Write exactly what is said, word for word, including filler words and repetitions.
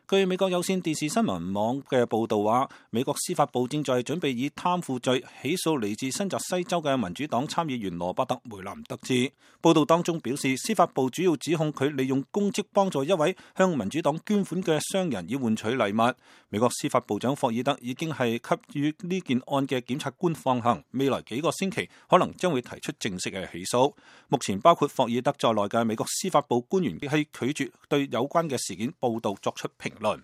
據美國有線電視新聞網嘅報道話，美國司法部正在準備以貪腐罪起訴嚟自新澤西州嘅民主黨參議員羅伯特梅蘭德茲。報道當中表示，司法部主要指控佢利用公職幫助一位向民主黨捐款嘅商人以換取禮物。美國司法部長霍爾德已經係給予呢件案嘅檢察官放行，未來幾個星期可能將會提出正式嘅起訴。目前包括霍爾德在內嘅美國司法部官員亦係拒絕對有關嘅事件報道作出評論。